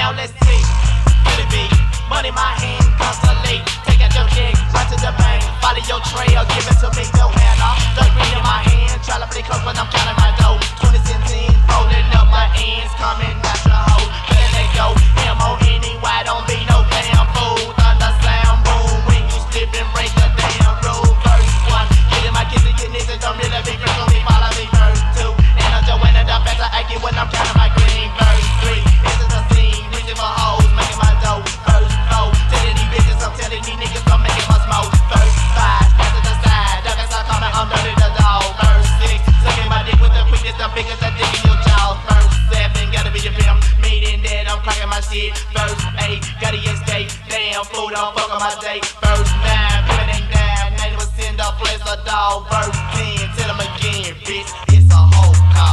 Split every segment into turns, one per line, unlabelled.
Now let's see. Could it be? Money in my hand, constantly. Take out your check, run to the bank. Follow your trail, give it to me, no hand off. Third green in my hand, try to play close when I'm counting my dough. 20 cents in, rolling up my ends, coming out your hoe. Better let go, M-O-N-E-Y, don't be no damn fool. Thunder sound, boom, when you slip and break the damn rule. Verse 1, get in my kids and your knees and don't really be first on me, follow me. Verse 2, and I'm Joanna, the best I get when I'm counting my green. Verse 3, this is the scene, reaching for hoes, making my dough. Verse 4, telling these bitches, I'm telling these niggas, I'm making my smoke. Verse 5, pass to the side, duck and start coming, I'm dirty the dog. Verse 6, sucking my dick with the quickness, the biggest I dig in your jaw. Verse 7, gotta be the pimp, meaning that I'm cracking my shit. Verse 8, gotta escape, damn fool, don't fuck on my date. Verse 9, put it down, 90% the place a dog. Verse 10, tell them again, bitch, it's a whole call.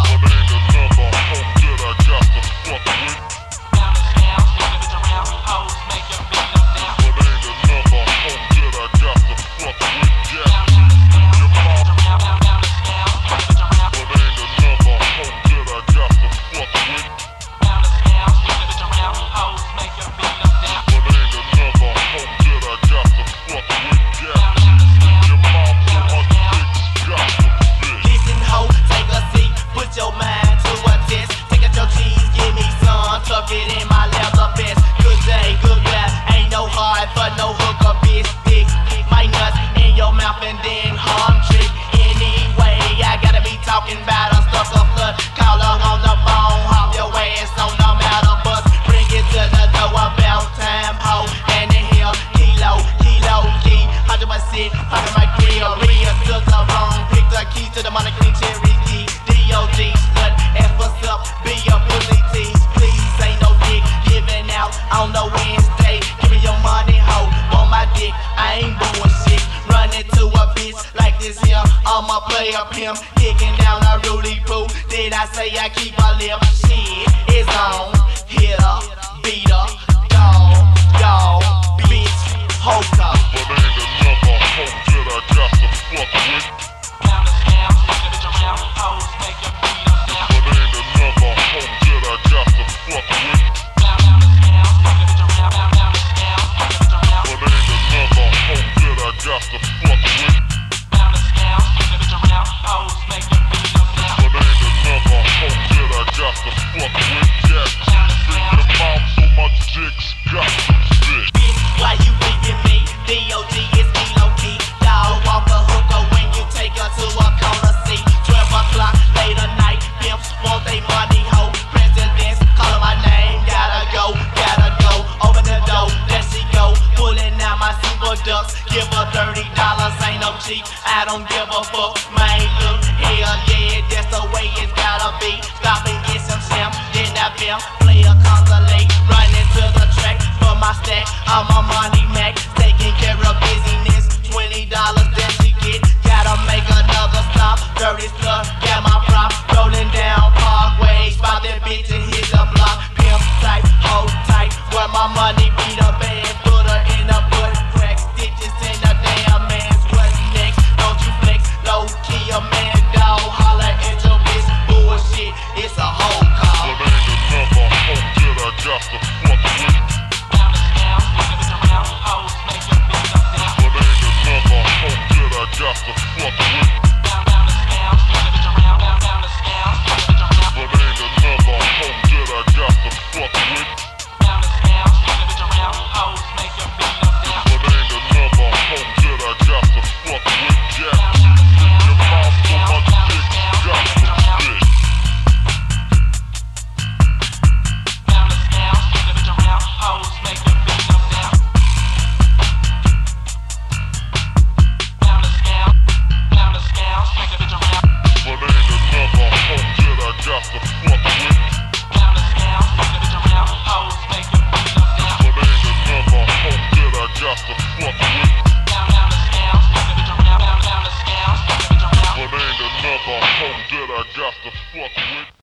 I'm a player pimp, kicking down a Rudy Poo. Did I say I keep a lip? Shit is on. Hit up, beat up, dog, bitch, hoka.
But ain't another hoe that I got to fuck with.
Down the scam, take a bitch around, hoes, make your beat up down.
But ain't another hoe that I got to fuck with.
Down the scam, take a bitch around, down the scam, take a bitch around.
But ain't another hoe that I got to fuck with.
Hoes, make your beat up now.
But ain't another hoe that I got to fuck with yet. Think your mouth so much dicks got to spit.
Bitch, why you beating me? D.O.G. is E-low-key. Dog walk a hooker when you take her to a corner seat. 12 o'clock, late at night. Pimps want they money, hoe. Presidents calling my name. Gotta go. Open the door, there she go. Pulling out my super ducks. Give her $30, ain't no cheap. I don't give a fuck, man. Look, hell yeah, that's the way it's gotta be. Stop and get some sham, then that film. Play a consolate, running to the track for my stack. I'm a money Mac, taking care of business. $20 that she get, gotta make another stop. Dirty stuff, got my prop, rolling down Parkway. Spot that bitch and hit the block. Pimp tight, hold tight, where my money be the best.